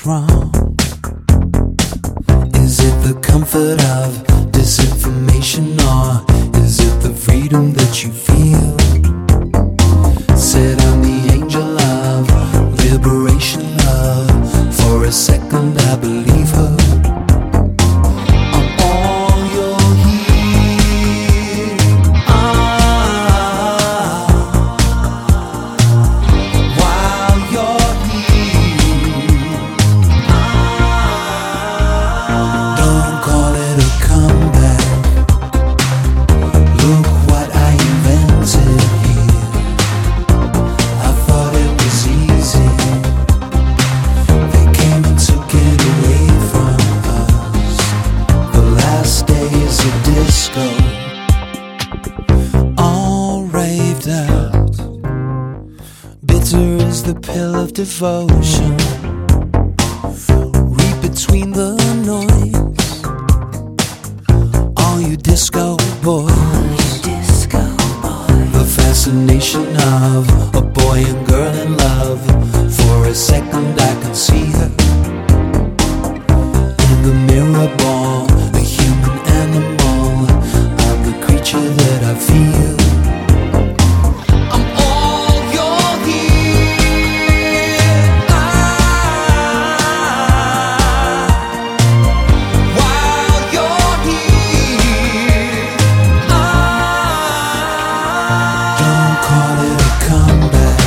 wrong? Is it the comfort of disinformation, or is it the freedom that you feel? Said I'm the angel of liberation, love. For a second I believe her. I'm all you're here. While you're here. Don't call it a comeback. Look what I invented here. I thought it was easy. They came and took it away from us. The last days of disco, all raved out. Bitter is the pill of devotion. Read between the noise. All you disco boys. The fascination of a boy and girl in love. For a second I can see her in the mirror ball, the human animal. I'm the creature that I feel. I'm all you're here. While you're here. Don't call it a comeback.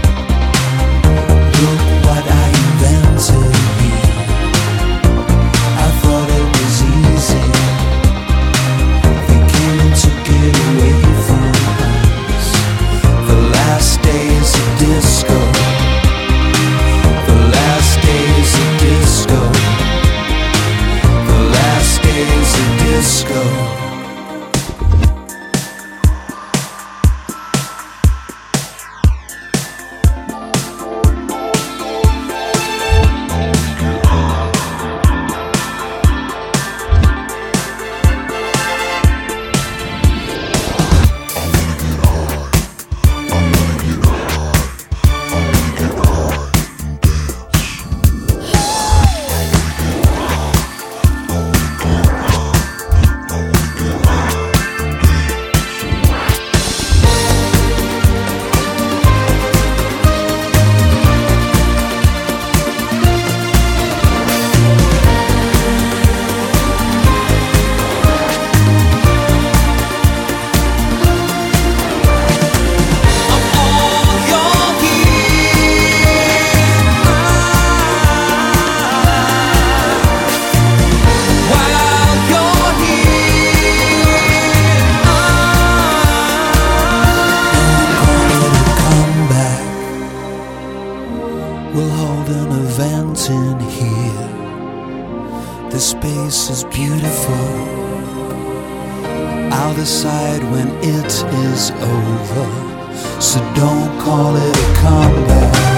Look what I invented here. I thought it was easy. They came and took it away from us. The last days of disco. The last days of disco. The last days of disco. We'll hold an event in here. The space is beautiful. I'll decide when it is over. So don't call it a comeback.